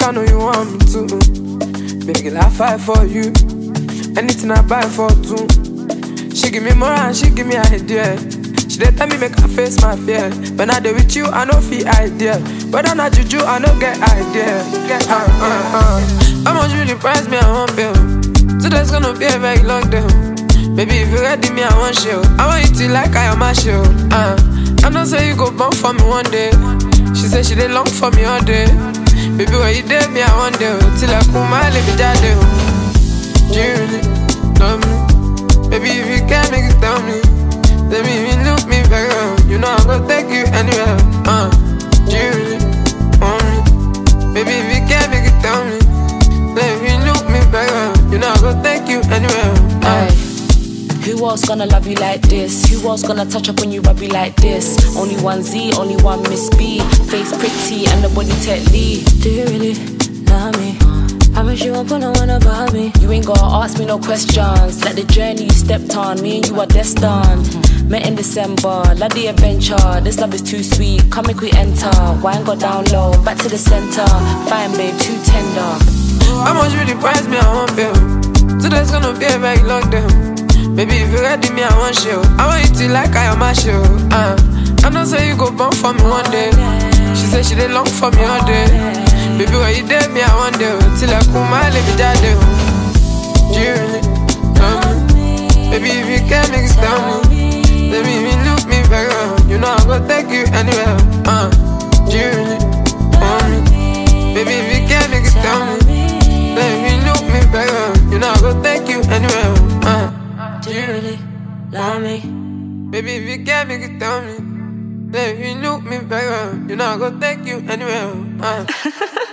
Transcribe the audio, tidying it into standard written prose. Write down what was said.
I know you want me to. Baby girl, I fight for you. Anything I buy for two. She give me more and she give me idea. She dey tell me make I face my fear. When I dey with you, I no feel idea. But I'm not juju, I no get idea. How much really price me, I want bill. Today's gonna be a very long day. Baby, if you ready me, I want show. I want you to like I am a show. I'm not saying you go bump for me one day. She said she dey long for me all day. Baby, when you did me, I want you. Till I come my live daddy. Do you really love me? Baby, if you can't make it tell me. Let me even look me very well. You know I'm gonna take you anywhere. Do you really want me? Baby, if you can't make it tell me. Let me look me very well. You know I'm gonna take you anywhere. Who else gonna love you like this? Who else gonna touch up on you, rub you like this? Only one Z, only one Miss B. Face pretty and the body tightly. Do you really love me? I wish you won't put no one above me. You ain't gotta ask me no questions. Like the journey you stepped on, me and you are destined. Met in December, love the adventure. This love is too sweet, come make we enter. Wine go down low, back to the center. Fine babe, too tender. How much really price me, I want bill. Today's gonna be a very long day. Baby, if you ready me, I want show. I want you to like I am a show. I'm not saying you go bump for me one day. She said she dey long for me all day. Baby, when you did me, I want you. Till I come my live daddy. Do you really love me? Baby, if you can't make it tell me. Let me even look me very well. You know I'm gonna take you anywhere. Do you really want me? Baby, if you can't make it tell me. Let me look me very well. You know I'm gonna take you anywhere. Do you really love me? Baby, if you can't make it tell me. Let me look me very well. You know I'm gonna take you anywhere.